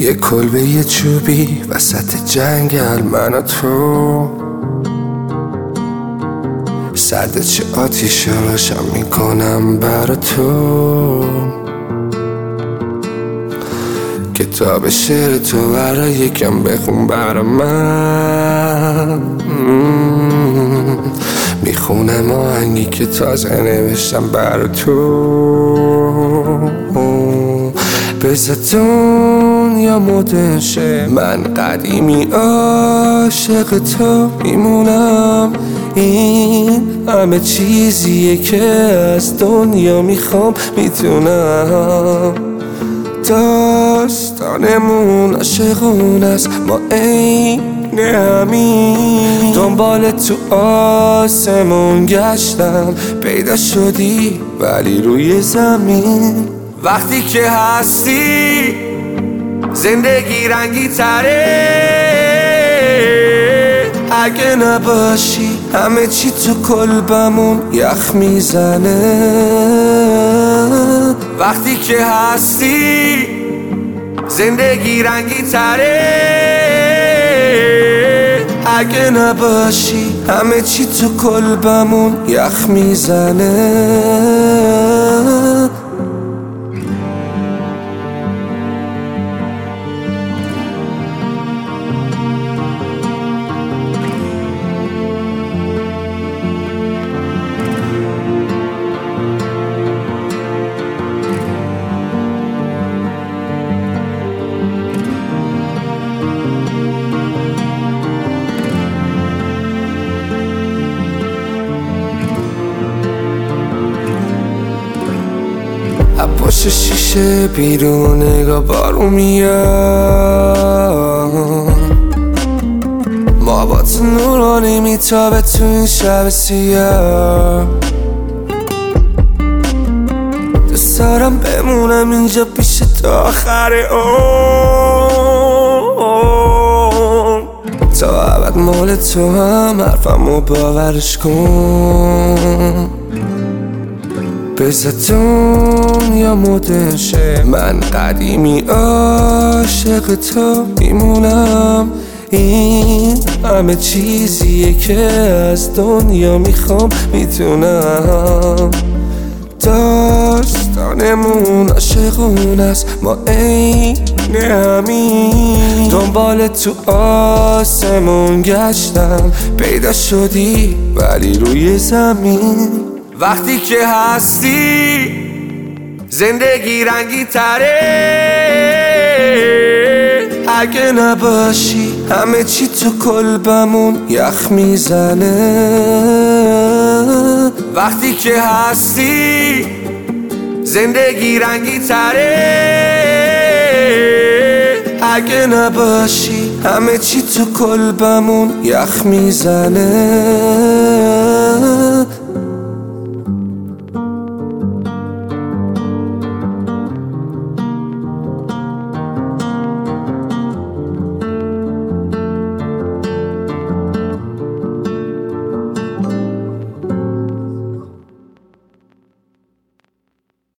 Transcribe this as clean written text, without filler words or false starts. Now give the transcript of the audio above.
یه کلبه یه چوبی وسط جنگل، من و تو سرد چه آتیش روشن میکنم برا تو. کتاب شعر تو برا یکم بخون برا من. میخونم آهنگی که تازه نوشتم برا تو. بذار دنیا مدرن شه، من قدیمی عاشق تو میمونم. این همه چیزیه که از دنیا میخوام میتونم. داستانمون عاشقون است، ما عین همین. دنبال تو آسمون گشتم، پیدا شدی ولی روی زمین. وقتی که هستی زندگی رنگی تره، اگه نباشی همه چی تو قلبمون یخ میزنه. وقتی که هستی زندگی رنگی تره، اگه نباشی همه چی تو قلبمون یخ میزنه. پشت شیشه بیرون نگاه بارون میاد، ما با تو نورانی میتابه تو این شب سیاه. دوست دارم بمونم اینجا پیش تا آخر عمر، تا ابد مال تو هم، حرفمو باورش کن. بذار دنیا مدرن شه، من قدیمی عاشق تو میمونم. این همه چیزیه که از دنیا میخوام میتونم. داستانمون عاشقون است، ما عین همین. دنبال تو آسمون گشتم، پیدا شدی ولی روی زمین. وقتی که هستی زندگی رنگی تره، اگه نباشی همه چی تو قلبمون یخ میزنه. وقتی که هستی زندگی رنگی تره، اگه نباشی همه چی تو قلبمون یخ میزنه.